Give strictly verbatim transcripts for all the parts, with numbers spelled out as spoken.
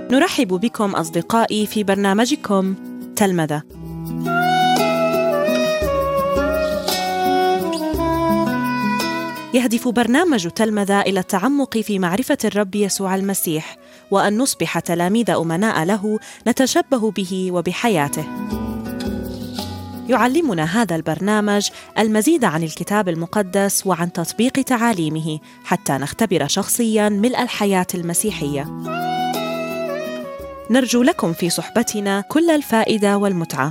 نرحب بكم أصدقائي في برنامجكم تلمذة. يهدف برنامج تلمذة إلى التعمق في معرفة الرب يسوع المسيح، وأن نصبح تلاميذ أمناء له نتشبه به وبحياته. يعلمنا هذا البرنامج المزيد عن الكتاب المقدس وعن تطبيق تعاليمه حتى نختبر شخصياً ملء الحياة المسيحية. نرجو لكم في صحبتنا كل الفائدة والمتعة.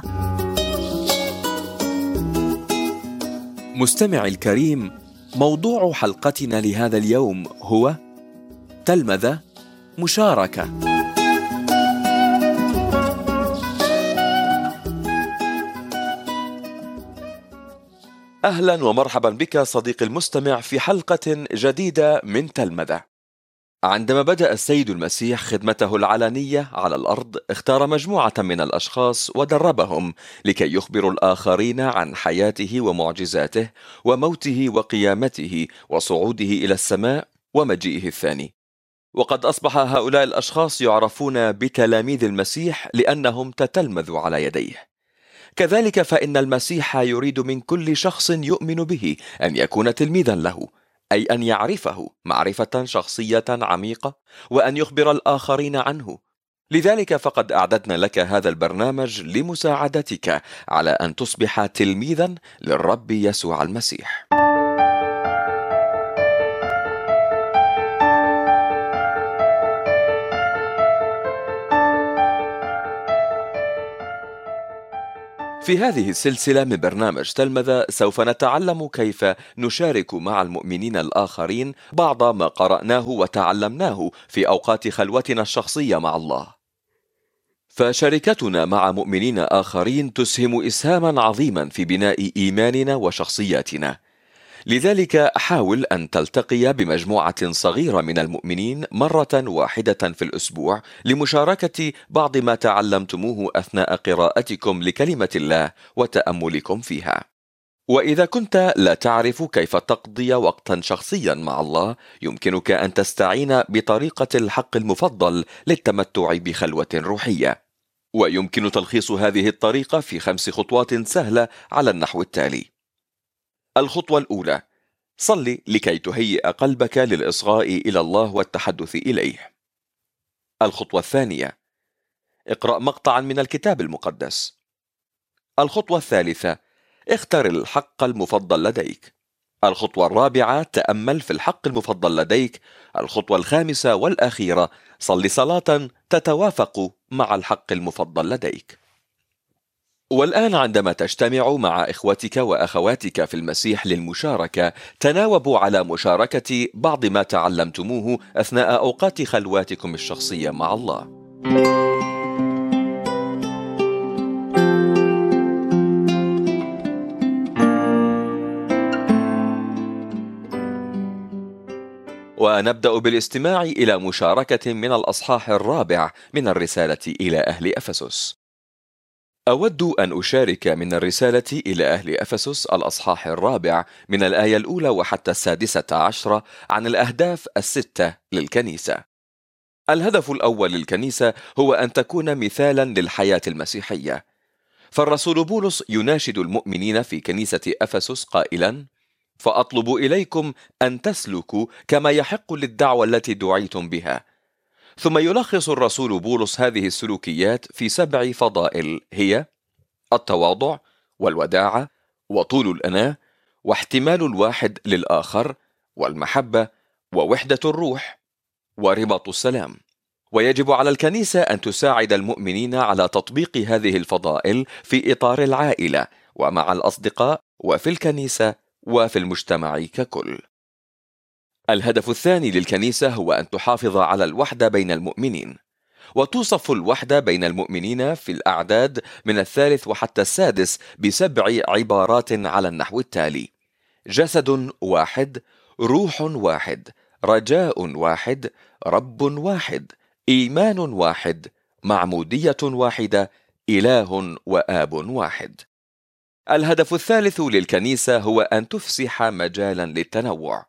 مستمعي الكريم، موضوع حلقتنا لهذا اليوم هو تلمذة مشاركة. أهلا ومرحبا بك صديقي المستمع في حلقة جديدة من تلمذة. عندما بدأ السيد المسيح خدمته العلنية على الأرض، اختار مجموعة من الأشخاص ودربهم لكي يخبروا الآخرين عن حياته ومعجزاته وموته وقيامته وصعوده إلى السماء ومجيئه الثاني. وقد أصبح هؤلاء الأشخاص يعرفون بتلاميذ المسيح لأنهم تتلمذوا على يديه. كذلك فإن المسيح يريد من كل شخص يؤمن به أن يكون تلميذا له، أي أن يعرفه معرفة شخصية عميقة وأن يخبر الآخرين عنه. لذلك فقد أعددنا لك هذا البرنامج لمساعدتك على أن تصبح تلميذا للرب يسوع المسيح. في هذه السلسلة من برنامج تلمذة سوف نتعلم كيف نشارك مع المؤمنين الآخرين بعض ما قرأناه وتعلمناه في أوقات خلوتنا الشخصية مع الله. فشركتنا مع مؤمنين آخرين تسهم إسهاما عظيما في بناء إيماننا وشخصياتنا. لذلك حاول أن تلتقي بمجموعة صغيرة من المؤمنين مرة واحدة في الأسبوع لمشاركة بعض ما تعلمتموه أثناء قراءتكم لكلمة الله وتأملكم فيها. وإذا كنت لا تعرف كيف تقضي وقتا شخصيا مع الله، يمكنك أن تستعين بطريقة الحق المفضل للتمتع بخلوة روحية. ويمكن تلخيص هذه الطريقة في خمس خطوات سهلة على النحو التالي. الخطوة الأولى: صلي لكي تهيئ قلبك للإصغاء إلى الله والتحدث إليه. الخطوة الثانية: اقرأ مقطعا من الكتاب المقدس. الخطوة الثالثة: اختر الحق المفضل لديك. الخطوة الرابعة: تأمل في الحق المفضل لديك. الخطوة الخامسة والأخيرة: صلي صلاة تتوافق مع الحق المفضل لديك. والآن عندما تجتمع مع إخوتك وأخواتك في المسيح للمشاركة، تناوبوا على مشاركة بعض ما تعلمتموه أثناء أوقات خلواتكم الشخصية مع الله. ونبدأ بالاستماع إلى مشاركة من الأصحاح الرابع من الرسالة إلى أهل أفسس. أود أن أشارك من الرسالة إلى أهل أفسس الأصحاح الرابع من الآية الأولى وحتى السادسة عشرة عن الأهداف الستة للكنيسة. الهدف الأول للكنيسة هو أن تكون مثالا للحياة المسيحية. فالرسول بولس يناشد المؤمنين في كنيسة أفسس قائلا: فأطلب إليكم أن تسلكوا كما يحق للدعوة التي دعيتم بها. ثم يلخص الرسول بولس هذه السلوكيات في سبع فضائل، هي التواضع والوداعة وطول الأناة واحتمال الواحد للآخر والمحبة ووحدة الروح ورباط السلام. ويجب على الكنيسة أن تساعد المؤمنين على تطبيق هذه الفضائل في إطار العائلة ومع الأصدقاء وفي الكنيسة وفي المجتمع ككل. الهدف الثاني للكنيسة هو أن تحافظ على الوحدة بين المؤمنين. وتوصف الوحدة بين المؤمنين في الأعداد من الثالث وحتى السادس بسبع عبارات على النحو التالي: جسد واحد، روح واحد، رجاء واحد، رب واحد، إيمان واحد، معمودية واحدة، إله وآب واحد. الهدف الثالث للكنيسة هو أن تفسح مجالا للتنوع.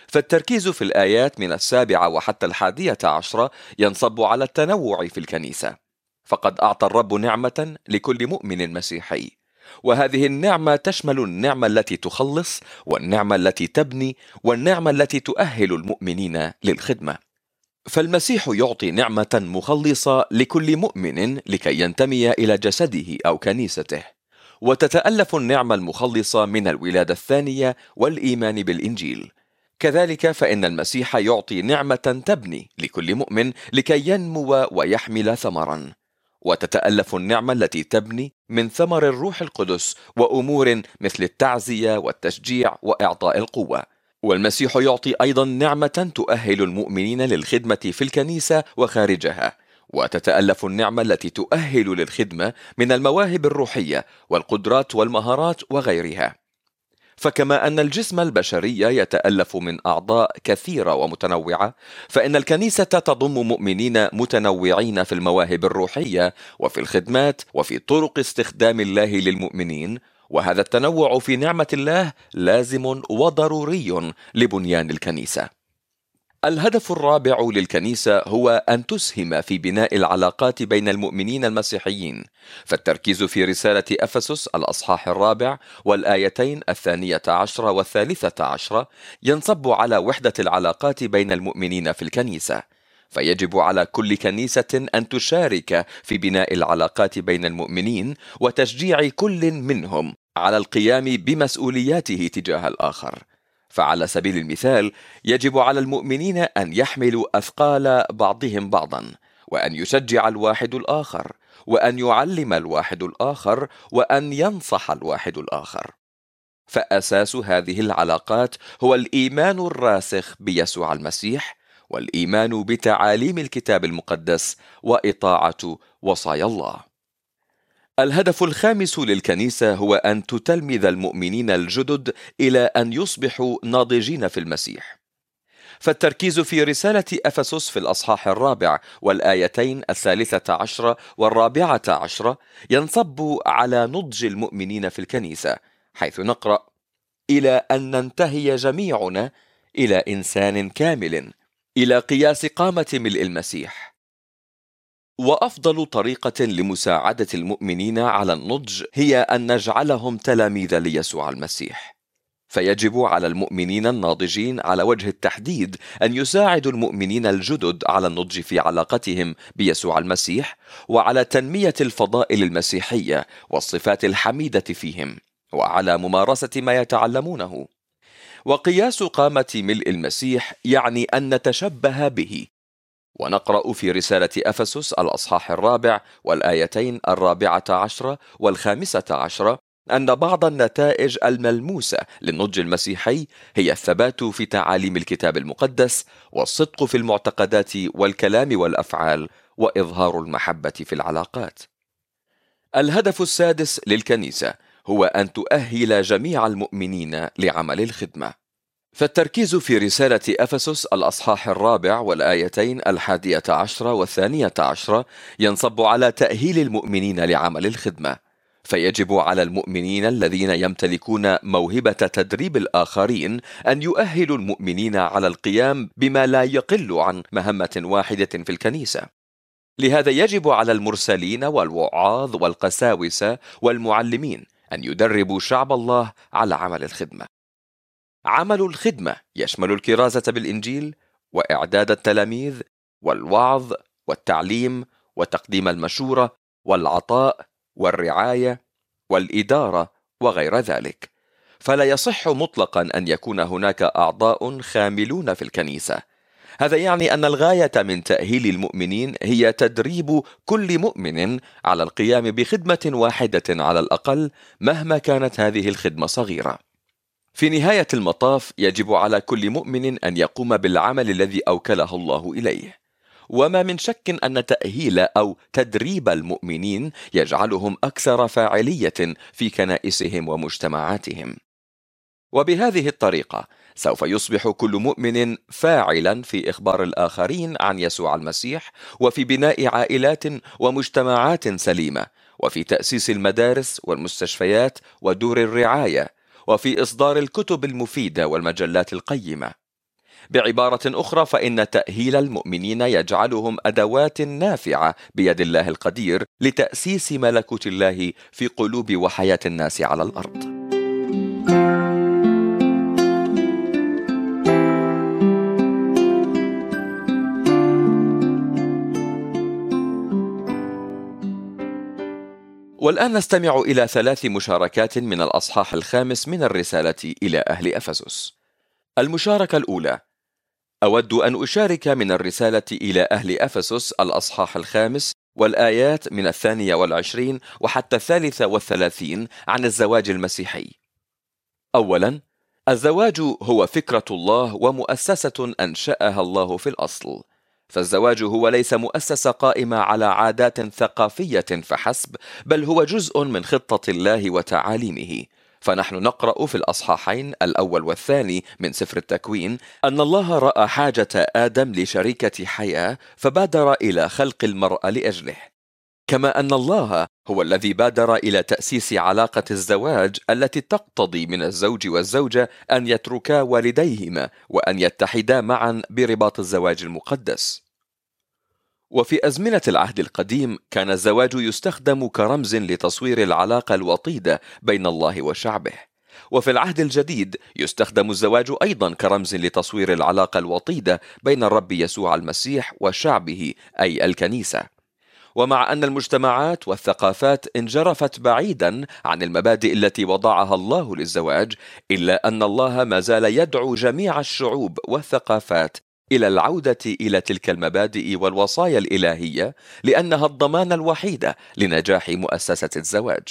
فالتركيز في الآيات من السابعة وحتى الحادية عشرة ينصب على التنوع في الكنيسة، فقد أعطى الرب نعمة لكل مؤمن مسيحي، وهذه النعمة تشمل النعمة التي تخلص، والنعمة التي تبني، والنعمة التي تؤهل المؤمنين للخدمة. فالمسيح يعطي نعمة مخلصة لكل مؤمن لكي ينتمي إلى جسده أو كنيسته، وتتألف النعمة المخلصة من الولادة الثانية والإيمان بالإنجيل. كذلك فإن المسيح يعطي نعمة تبني لكل مؤمن لكي ينمو ويحمل ثمرا، وتتألف النعمة التي تبني من ثمر الروح القدس وأمور مثل التعزية والتشجيع وإعطاء القوة. والمسيح يعطي أيضا نعمة تؤهل المؤمنين للخدمة في الكنيسة وخارجها، وتتألف النعمة التي تؤهل للخدمة من المواهب الروحية والقدرات والمهارات وغيرها. فكما أن الجسم البشري يتألف من أعضاء كثيرة ومتنوعة، فإن الكنيسة تضم مؤمنين متنوعين في المواهب الروحية وفي الخدمات وفي طرق استخدام الله للمؤمنين، وهذا التنوع في نعمة الله لازم وضروري لبنيان الكنيسة. الهدف الرابع للكنيسة هو أن تسهم في بناء العلاقات بين المؤمنين المسيحيين، فالتركيز في رسالة أفسس الأصحاح الرابع والآيتين الثانية عشرة والثالثة عشرة ينصب على وحدة العلاقات بين المؤمنين في الكنيسة، فيجب على كل كنيسة أن تشارك في بناء العلاقات بين المؤمنين وتشجيع كل منهم على القيام بمسؤولياته تجاه الآخر. فعلى سبيل المثال يجب على المؤمنين أن يحملوا أثقال بعضهم بعضا، وأن يشجع الواحد الآخر، وأن يعلم الواحد الآخر، وأن ينصح الواحد الآخر. فأساس هذه العلاقات هو الإيمان الراسخ بيسوع المسيح، والإيمان بتعاليم الكتاب المقدس، وإطاعة وصايا الله. الهدف الخامس للكنيسة هو أن تتلمذ المؤمنين الجدد إلى أن يصبحوا ناضجين في المسيح. فالتركيز في رسالة أفسس في الأصحاح الرابع والآيتين الثالثة عشرة والرابعة عشرة ينصب على نضج المؤمنين في الكنيسة، حيث نقرأ: إلى أن ننتهي جميعنا إلى إنسان كامل إلى قياس قامة ملء المسيح. وأفضل طريقة لمساعدة المؤمنين على النضج هي أن نجعلهم تلاميذ ليسوع المسيح. فيجب على المؤمنين الناضجين على وجه التحديد أن يساعدوا المؤمنين الجدد على النضج في علاقتهم بيسوع المسيح، وعلى تنمية الفضائل المسيحية والصفات الحميدة فيهم، وعلى ممارسة ما يتعلمونه. وقياس قامة ملء المسيح يعني أن نتشبه به. ونقرأ في رسالة أفسس الأصحاح الرابع والآيتين الرابعة عشرة والخامسة عشرة أن بعض النتائج الملموسة للنضج المسيحي هي الثبات في تعاليم الكتاب المقدس، والصدق في المعتقدات والكلام والأفعال، وإظهار المحبة في العلاقات. الهدف السادس للكنيسة هو أن تؤهل جميع المؤمنين لعمل الخدمة. فالتركيز في رسالة أفسس الأصحاح الرابع والآيتين الحادية عشرة والثانية عشرة ينصب على تأهيل المؤمنين لعمل الخدمة. فيجب على المؤمنين الذين يمتلكون موهبة تدريب الآخرين أن يؤهلوا المؤمنين على القيام بما لا يقل عن مهمة واحدة في الكنيسة. لهذا يجب على المرسلين والوعاظ والقساوسة والمعلمين أن يدربوا شعب الله على عمل الخدمة. عمل الخدمة يشمل الكرازة بالإنجيل، وإعداد التلاميذ، والوعظ، والتعليم، وتقديم المشورة، والعطاء، والرعاية، والإدارة، وغير ذلك. فلا يصح مطلقا أن يكون هناك أعضاء خاملون في الكنيسة. هذا يعني أن الغاية من تأهيل المؤمنين هي تدريب كل مؤمن على القيام بخدمة واحدة على الأقل، مهما كانت هذه الخدمة صغيرة. في نهاية المطاف يجب على كل مؤمن أن يقوم بالعمل الذي أوكله الله إليه، وما من شك أن تأهيل أو تدريب المؤمنين يجعلهم أكثر فاعلية في كنائسهم ومجتمعاتهم. وبهذه الطريقة سوف يصبح كل مؤمن فاعلا في إخبار الآخرين عن يسوع المسيح، وفي بناء عائلات ومجتمعات سليمة، وفي تأسيس المدارس والمستشفيات ودور الرعاية، وفي إصدار الكتب المفيدة والمجلات القيمة. بعبارة أخرى، فإن تأهيل المؤمنين يجعلهم أدوات نافعة بيد الله القدير لتأسيس ملكوت الله في قلوب وحياة الناس على الأرض. والآن نستمع إلى ثلاث مشاركات من الأصحاح الخامس من الرسالة إلى أهل أفسس. المشاركة الأولى: أود أن أشارك من الرسالة إلى أهل أفسس الأصحاح الخامس والآيات من الثانية والعشرين وحتى الثالثة والثلاثين عن الزواج المسيحي. أولا، الزواج هو فكرة الله ومؤسسة أنشأها الله في الأصل، فالزواج هو ليس مؤسسة قائمة على عادات ثقافية فحسب، بل هو جزء من خطة الله وتعاليمه. فنحن نقرأ في الأصحاحين الأول والثاني من سفر التكوين أن الله رأى حاجة آدم لشريكة حياة فبادر إلى خلق المرأة لأجله، كما أن الله هو الذي بادر إلى تأسيس علاقة الزواج التي تقتضي من الزوج والزوجة أن يتركا والديهما وأن يتحدا معا برباط الزواج المقدس. وفي أزمنة العهد القديم كان الزواج يستخدم كرمز لتصوير العلاقة الوطيدة بين الله وشعبه، وفي العهد الجديد يستخدم الزواج أيضا كرمز لتصوير العلاقة الوطيدة بين الرب يسوع المسيح وشعبه أي الكنيسة. ومع أن المجتمعات والثقافات انجرفت بعيدا عن المبادئ التي وضعها الله للزواج، إلا أن الله ما زال يدعو جميع الشعوب والثقافات إلى العودة إلى تلك المبادئ والوصايا الإلهية، لأنها الضمان الوحيد لنجاح مؤسسة الزواج.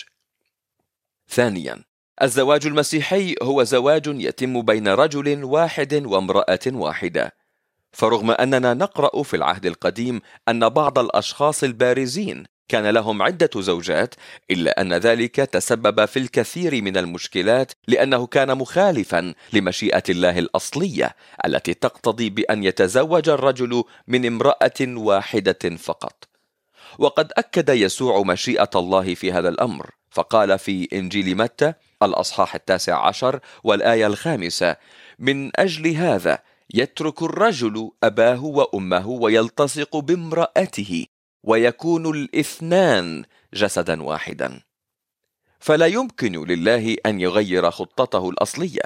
ثانيا، الزواج المسيحي هو زواج يتم بين رجل واحد وامرأة واحدة. فرغم أننا نقرأ في العهد القديم أن بعض الأشخاص البارزين كان لهم عدة زوجات، إلا أن ذلك تسبب في الكثير من المشكلات، لأنه كان مخالفا لمشيئة الله الأصلية التي تقتضي بأن يتزوج الرجل من امرأة واحدة فقط. وقد أكد يسوع مشيئة الله في هذا الأمر، فقال في إنجيل متى الأصحاح التاسع عشر والآية الخامسة: من أجل هذا يترك الرجل أباه وأمه ويلتصق بامرأته ويكون الاثنان جسدا واحدا. فلا يمكن لله أن يغير خطته الأصلية.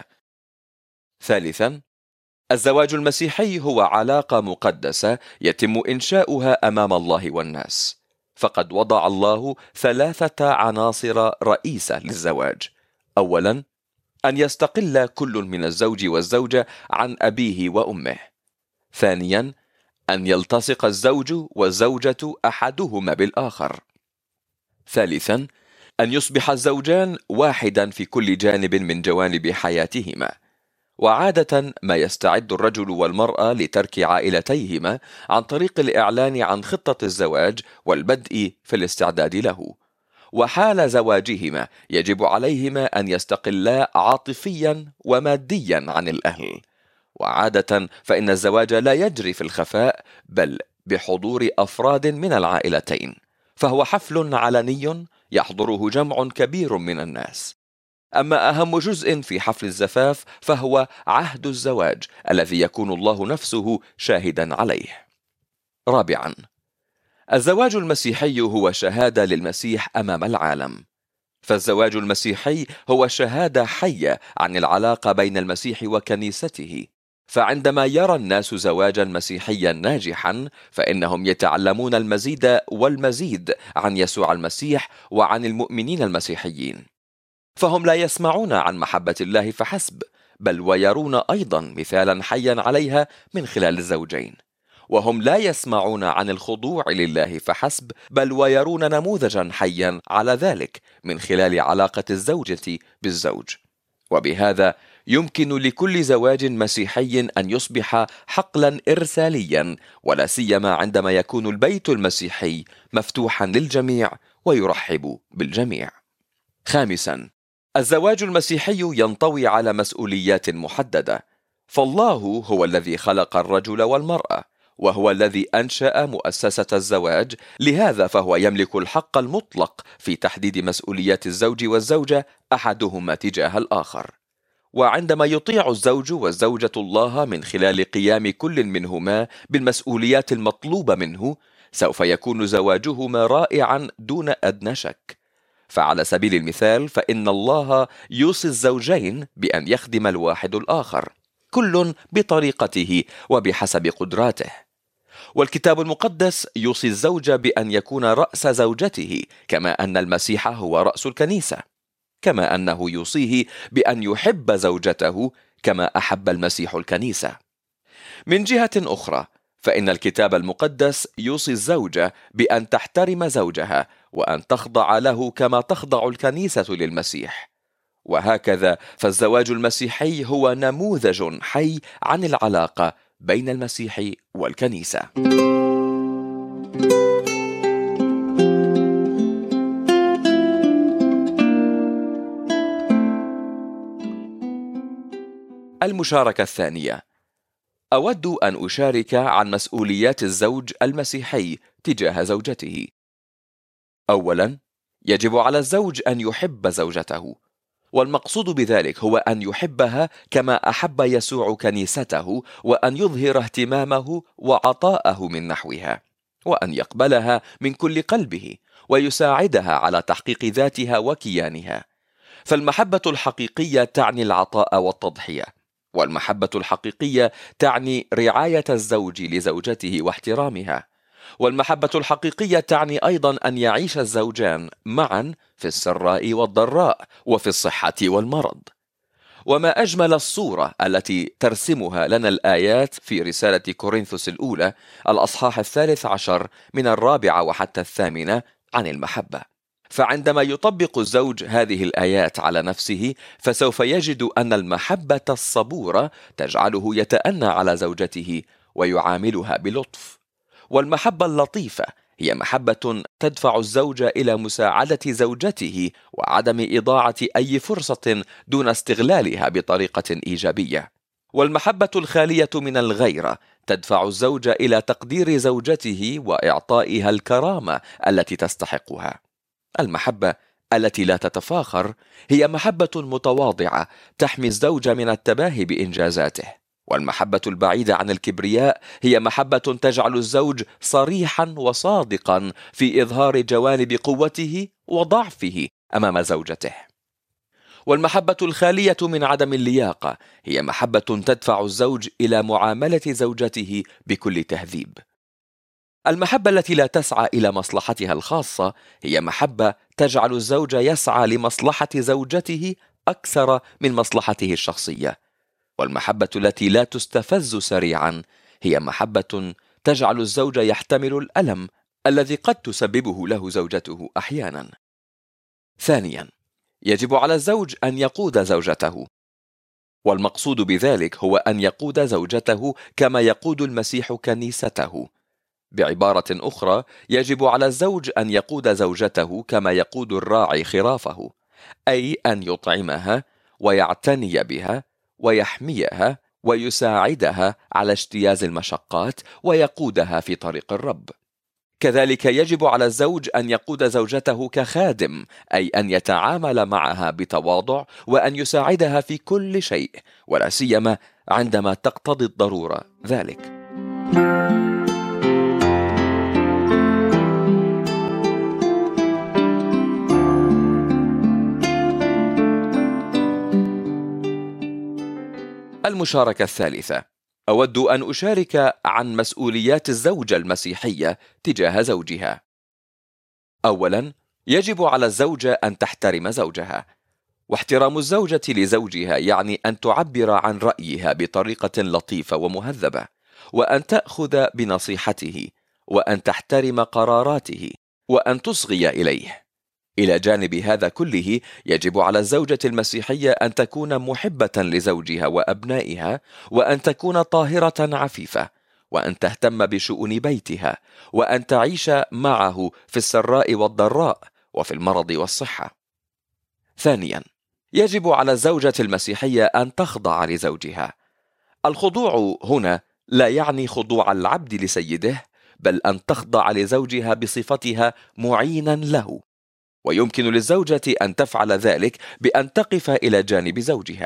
ثالثا، الزواج المسيحي هو علاقة مقدسة يتم إنشاؤها أمام الله والناس، فقد وضع الله ثلاثة عناصر رئيسة للزواج. أولا، أن يستقل كل من الزوج والزوجة عن أبيه وأمه. ثانيا، أن يلتصق الزوج والزوجة أحدهما بالآخر. ثالثا، أن يصبح الزوجان واحدا في كل جانب من جوانب حياتهما. وعادة ما يستعد الرجل والمرأة لترك عائلتيهما عن طريق الإعلان عن خطة الزواج والبدء في الاستعداد له. وحال زواجهما يجب عليهما أن يستقلا عاطفيا وماديا عن الأهل. وعادة فإن الزواج لا يجري في الخفاء، بل بحضور أفراد من العائلتين، فهو حفل علني يحضره جمع كبير من الناس. أما أهم جزء في حفل الزفاف فهو عهد الزواج الذي يكون الله نفسه شاهدا عليه. رابعا، الزواج المسيحي هو شهادة للمسيح أمام العالم. فالزواج المسيحي هو شهادة حية عن العلاقة بين المسيح وكنيسته. فعندما يرى الناس زواجا مسيحيا ناجحا فإنهم يتعلمون المزيد والمزيد عن يسوع المسيح وعن المؤمنين المسيحيين. فهم لا يسمعون عن محبة الله فحسب، بل ويرون أيضا مثالا حيا عليها من خلال الزوجين. وهم لا يسمعون عن الخضوع لله فحسب، بل ويرون نموذجا حيا على ذلك من خلال علاقة الزوجة بالزوج. وبهذا يمكن لكل زواج مسيحي أن يصبح حقلا إرساليا، ولا سيما عندما يكون البيت المسيحي مفتوحا للجميع ويرحب بالجميع. خامسا، الزواج المسيحي ينطوي على مسؤوليات محددة. فالله هو الذي خلق الرجل والمرأة، وهو الذي أنشأ مؤسسة الزواج، لهذا فهو يملك الحق المطلق في تحديد مسؤوليات الزوج والزوجة أحدهما تجاه الآخر. وعندما يطيع الزوج والزوجة الله من خلال قيام كل منهما بالمسؤوليات المطلوبة منه، سوف يكون زواجهما رائعا دون أدنى شك. فعلى سبيل المثال، فإن الله يوصي الزوجين بأن يخدم الواحد الآخر، كل بطريقته وبحسب قدراته. والكتاب المقدس يوصي الزوج بأن يكون رأس زوجته، كما أن المسيح هو رأس الكنيسة، كما أنه يوصيه بأن يحب زوجته كما أحب المسيح الكنيسة. من جهة أخرى، فإن الكتاب المقدس يوصي الزوجة بأن تحترم زوجها وأن تخضع له كما تخضع الكنيسة للمسيح. وهكذا فالزواج المسيحي هو نموذج حي عن العلاقة بين المسيح والكنيسة. المشاركة الثانية: أود أن أشارك عن مسؤوليات الزوج المسيحي تجاه زوجته. أولا، يجب على الزوج أن يحب زوجته، والمقصود بذلك هو أن يحبها كما أحب يسوع كنيسته، وأن يظهر اهتمامه وعطاءه من نحوها، وأن يقبلها من كل قلبه ويساعدها على تحقيق ذاتها وكيانها. فالمحبة الحقيقية تعني العطاء والتضحية، والمحبة الحقيقية تعني رعاية الزوج لزوجته واحترامها، والمحبة الحقيقية تعني أيضا أن يعيش الزوجان معا في السراء والضراء وفي الصحة والمرض. وما أجمل الصورة التي ترسمها لنا الآيات في رسالة كورنثوس الأولى الأصحاح الثالث عشر من الرابعة وحتى الثامنة عن المحبة. فعندما يطبق الزوج هذه الآيات على نفسه، فسوف يجد أن المحبة الصبورة تجعله يتأنى على زوجته ويعاملها بلطف. والمحبة اللطيفة هي محبة تدفع الزوج إلى مساعدة زوجته وعدم إضاعة أي فرصة دون استغلالها بطريقة إيجابية. والمحبة الخالية من الغيرة تدفع الزوج إلى تقدير زوجته وإعطائها الكرامة التي تستحقها. المحبة التي لا تتفاخر هي محبة متواضعة تحمي الزوج من التباهي بإنجازاته. والمحبة البعيدة عن الكبرياء هي محبة تجعل الزوج صريحا وصادقا في إظهار جوانب قوته وضعفه أمام زوجته. والمحبة الخالية من عدم اللياقة هي محبة تدفع الزوج إلى معاملة زوجته بكل تهذيب. المحبة التي لا تسعى إلى مصلحتها الخاصة هي محبة تجعل الزوج يسعى لمصلحة زوجته أكثر من مصلحته الشخصية. والمحبة التي لا تستفز سريعا هي محبة تجعل الزوج يحتمل الألم الذي قد تسببه له زوجته أحيانا. ثانيا، يجب على الزوج أن يقود زوجته، والمقصود بذلك هو أن يقود زوجته كما يقود المسيح كنيسته. بعبارة أخرى، يجب على الزوج أن يقود زوجته كما يقود الراعي خرافه، أي أن يطعمها ويعتني بها ويحميها ويساعدها على اجتياز المشقات ويقودها في طريق الرب. كذلك يجب على الزوج أن يقود زوجته كخادم، أي أن يتعامل معها بتواضع وأن يساعدها في كل شيء، ولا سيما عندما تقتضي الضرورة ذلك. المشاركة الثالثة: أود أن أشارك عن مسؤوليات الزوجة المسيحية تجاه زوجها. أولا، يجب على الزوجة أن تحترم زوجها. واحترام الزوجة لزوجها يعني أن تعبر عن رأيها بطريقة لطيفة ومهذبة، وأن تأخذ بنصيحته، وأن تحترم قراراته، وأن تصغي إليه. إلى جانب هذا كله، يجب على الزوجة المسيحية أن تكون محبة لزوجها وأبنائها، وأن تكون طاهرة عفيفة، وأن تهتم بشؤون بيتها، وأن تعيش معه في السراء والضراء وفي المرض والصحة. ثانيا، يجب على الزوجة المسيحية أن تخضع لزوجها. الخضوع هنا لا يعني خضوع العبد لسيده، بل أن تخضع لزوجها بصفتها معينا له. ويمكن للزوجة أن تفعل ذلك بأن تقف إلى جانب زوجها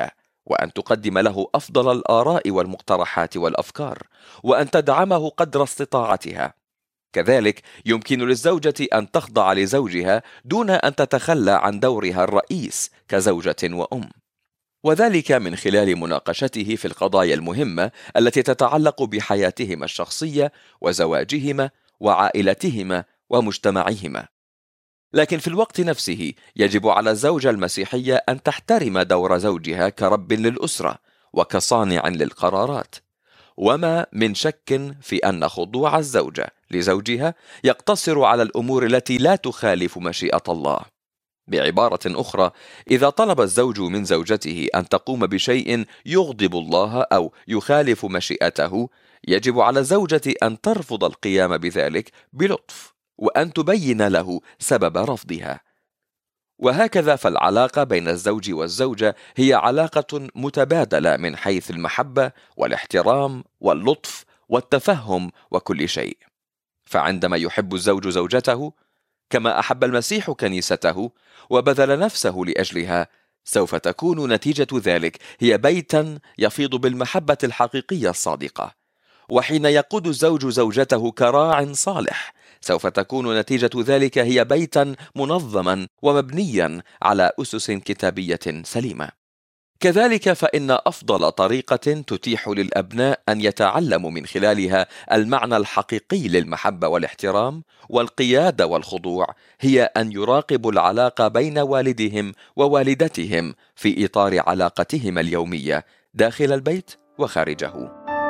وأن تقدم له أفضل الآراء والمقترحات والأفكار، وأن تدعمه قدر استطاعتها. كذلك يمكن للزوجة أن تخضع لزوجها دون أن تتخلى عن دورها الرئيس كزوجة وأم، وذلك من خلال مناقشته في القضايا المهمة التي تتعلق بحياتهما الشخصية وزواجهما وعائلتهما ومجتمعهما. لكن في الوقت نفسه يجب على الزوجة المسيحية أن تحترم دور زوجها كرب للأسرة وكصانع للقرارات، وما من شك في أن خضوع الزوجة لزوجها يقتصر على الأمور التي لا تخالف مشيئة الله. بعبارة أخرى، إذا طلب الزوج من زوجته أن تقوم بشيء يغضب الله أو يخالف مشيئته، يجب على الزوجة أن ترفض القيام بذلك بلطف، وأن تبين له سبب رفضها. وهكذا فالعلاقة بين الزوج والزوجة هي علاقة متبادلة من حيث المحبة والاحترام واللطف والتفهم وكل شيء. فعندما يحب الزوج زوجته كما أحب المسيح كنيسته وبذل نفسه لأجلها، سوف تكون نتيجة ذلك هي بيتا يفيض بالمحبة الحقيقية الصادقة. وحين يقود الزوج زوجته كراع صالح، سوف تكون نتيجة ذلك هي بيتا منظما ومبنيا على أسس كتابية سليمة. كذلك فإن أفضل طريقة تتيح للأبناء أن يتعلموا من خلالها المعنى الحقيقي للمحبة والاحترام والقيادة والخضوع هي أن يراقبوا العلاقة بين والدهم ووالدتهم في إطار علاقتهما اليومية داخل البيت وخارجه.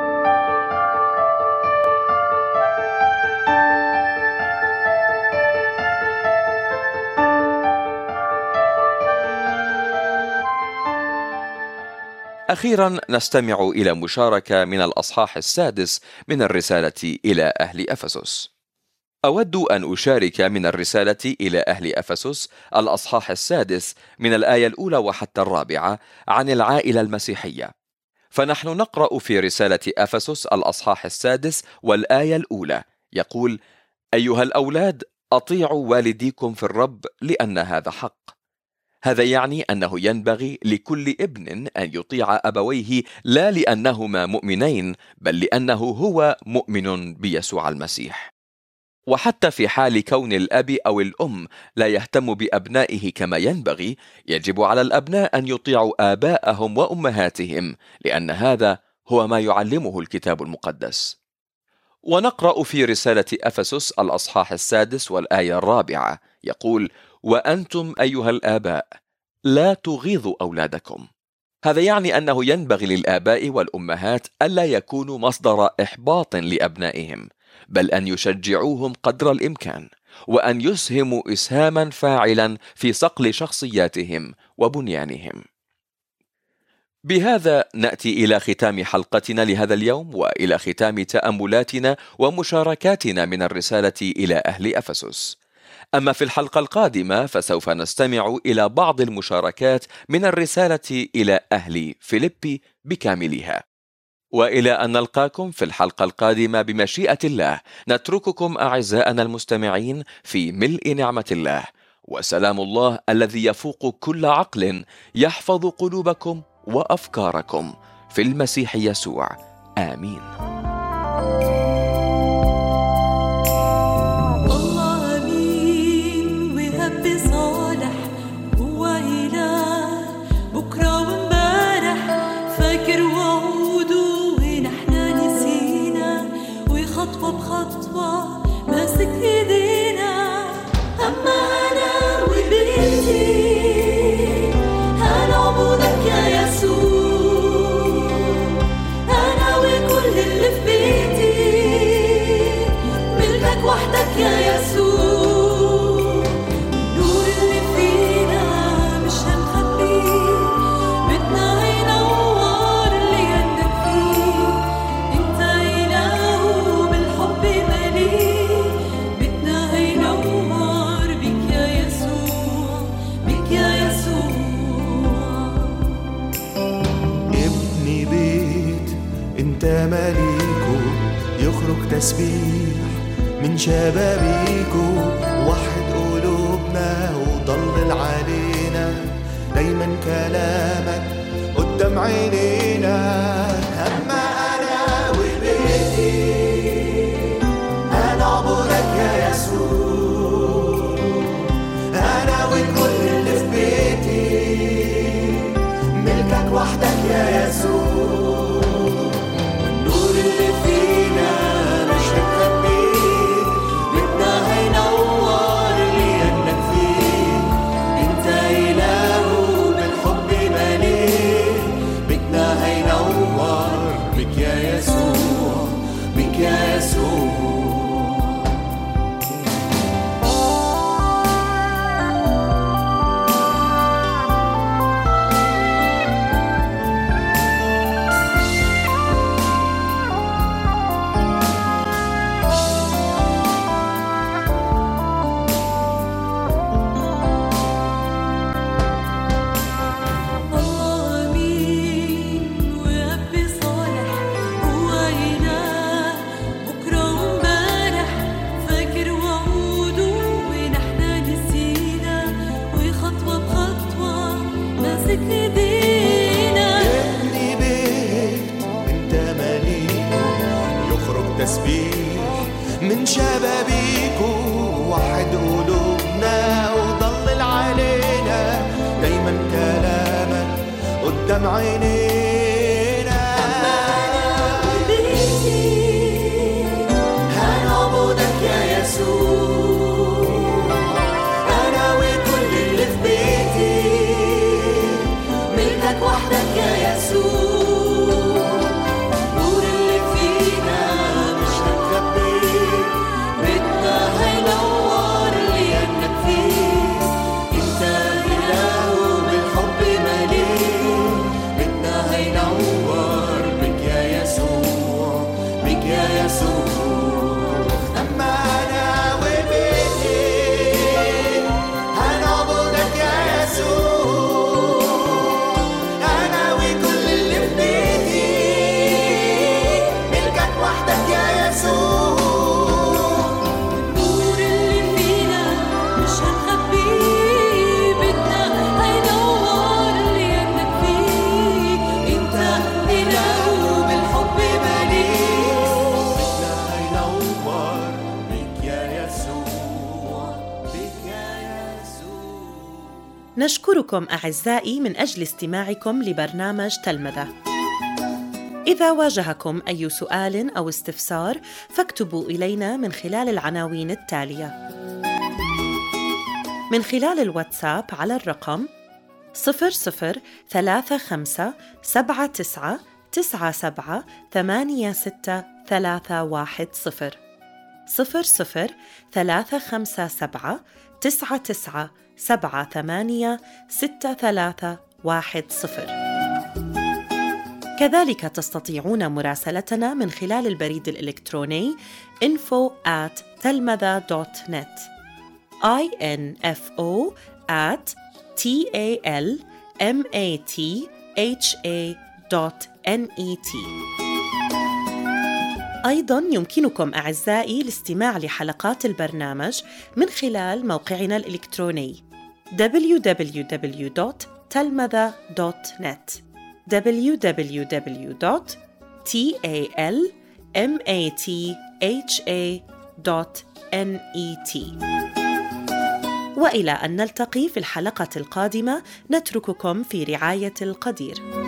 أخيرا نستمع إلى مشاركة من الأصحاح السادس من الرسالة إلى أهل أفسس. أود أن أشارك من الرسالة إلى أهل أفسس الأصحاح السادس من الآية الأولى وحتى الرابعة عن العائلة المسيحية. فنحن نقرأ في رسالة أفسس الأصحاح السادس والآية الأولى، يقول: أيها الأولاد، أطيعوا والديكم في الرب لأن هذا حق. هذا يعني أنه ينبغي لكل ابن أن يطيع أبويه، لا لأنهما مؤمنين، بل لأنه هو مؤمن بيسوع المسيح. وحتى في حال كون الأب أو الأم لا يهتم بأبنائه كما ينبغي، يجب على الأبناء أن يطيعوا آباءهم وأمهاتهم، لأن هذا هو ما يعلمه الكتاب المقدس. ونقرأ في رسالة أفسس الأصحاح السادس والآية الرابعة، يقول: وأنتم أيها الآباء لا تغيظوا أولادكم. هذا يعني أنه ينبغي للآباء والأمهات ألا يكونوا مصدر إحباط لأبنائهم، بل أن يشجعوهم قدر الإمكان، وأن يسهموا إسهاما فاعلا في صقل شخصياتهم وبنيانهم. بهذا نأتي إلى ختام حلقتنا لهذا اليوم، وإلى ختام تأملاتنا ومشاركاتنا من الرسالة إلى أهل أفسس. أما في الحلقة القادمة فسوف نستمع إلى بعض المشاركات من الرسالة إلى أهل فيليبي بكاملها. وإلى أن نلقاكم في الحلقة القادمة بمشيئة الله، نترككم أعزائنا المستمعين في ملء نعمة الله، وسلام الله الذي يفوق كل عقل يحفظ قلوبكم وأفكاركم في المسيح يسوع. آمين. خطوة بخطوة ماسك ايدينا، أما أنا وبيتي هنعبدك يا يسوع، أنا وكل اللي في بيتي ملكك وحدك يا يسوع. النور اللي فينا مش هنخبيه، بدنا هينور اللي عندك فيه، انت إله مليكو يخرج تسبيح من شبابيكو، وحد قلوبنا وضلل علينا دايما كلامك قدام قدام عينينا. أما أنا وبيتي هنعبدك يا يسوع، أنا وكل اللي في بيتي ملكك وحدك يا يسوع. النور اللي فينا مش هنخبيه، بيتنا هينور لأنك فيه. انت إله بالحب مليء، بيتنا هينور بك يا يسوع، بك يا يسوع. من شبابيكو وحد قلوبنا وضلل علينا دايما كلامك قدام عينينا. أما بيتي هنعبدك يا يسوع، أنا وكل اللي في بيتي ملكك وحدك يا يسوع. نشكركم أعزائي من أجل استماعكم لبرنامج تلمذة. إذا واجهكم أي سؤال أو استفسار فاكتبوا إلينا من خلال العناوين التالية: من خلال الواتساب على الرقم صفر صفر ثلاثة خمسة سبعة تسعة تسعة سبعة ثمانية ستة ثلاثة واحد صفر صفر صفر ثلاثة خمسة سبعة تسعة تسعة سبعة ثمانية ستة ثلاثة واحد صفر. كذلك تستطيعون مراسلتنا من خلال البريد الإلكتروني info at telmatha dot net info at talmatha dot net. أيضاً يمكنكم أعزائي الاستماع لحلقات البرنامج من خلال موقعنا الإلكتروني دبليو دبليو دبليو دوت telmatha دوت net دبليو دبليو دبليو دوت talmatha دوت net. وإلى أن نلتقي في الحلقة القادمة نترككم في رعاية القدير.